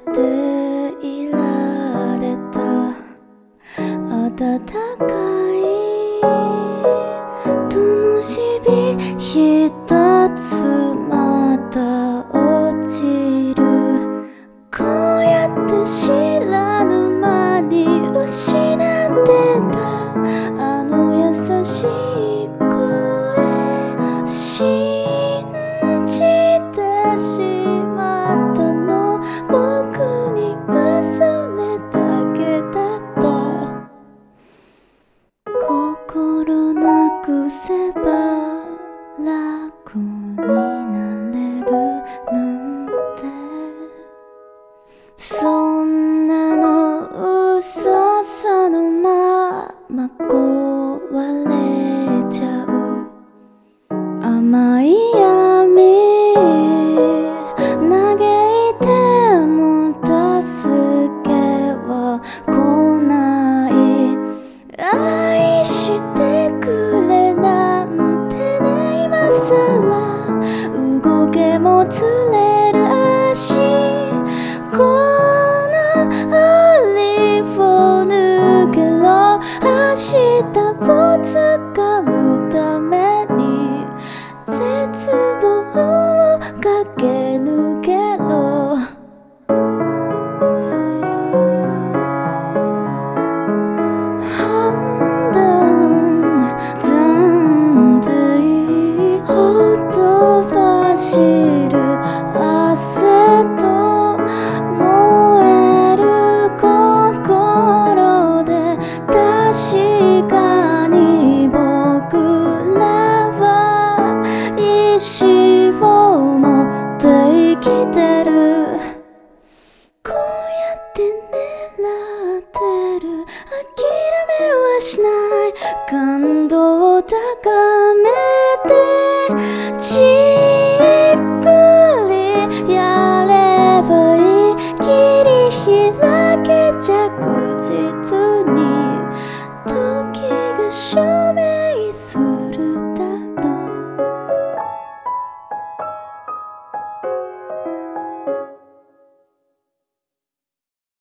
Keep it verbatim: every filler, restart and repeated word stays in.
ていられた暖かい灯火ひとつまた落ちるこうやって知らぬ間に失ってたあの優しい声信じてしまったの僕にはそれだけだった心なくせば楽になれるなんてそう